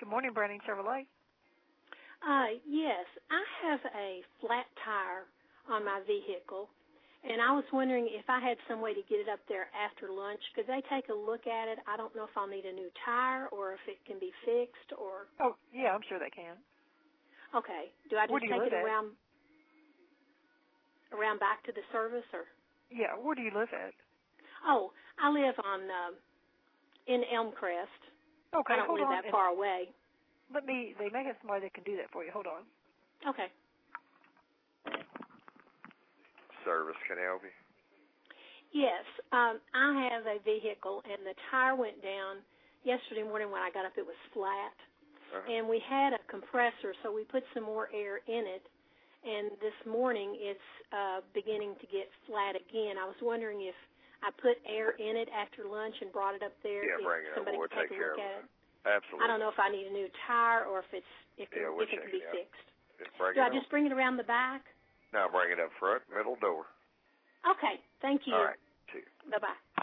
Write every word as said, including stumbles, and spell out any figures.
Good morning, Branding Chevrolet. Uh, yes, I have a flat tire on my vehicle, and I was wondering if I had some way to get it up there after lunch. Could they take a look at it? I don't know if I'll need a new tire or if it can be fixed or... Oh, yeah, I'm sure they can. Okay. Do I just do take it at? around around back to the service? Or? Yeah, where do you live at? Oh, I live on uh, in Elmcrest. Okay, I don't hold live on. that far away. Let me, they may have somebody that can do that for you. Hold on. Okay. Service, can I help you? Yes, um, I have a vehicle, and the tire went down yesterday morning when I got up. It was flat, uh-huh. and we had a compressor, so we put some more air in it, and this morning it's uh, beginning to get flat again. I was wondering if I put air in it after lunch and brought it up there, yeah, if bring it somebody up. We'll could take take a care look of at it. it. Absolutely. I don't know if I need a new tire or if it's if, yeah, it, we'll if it can be it fixed. Just bring Do it I up. just bring it around the back? No, bring it up front, middle door. Okay, thank you. All right, see you. Bye-bye.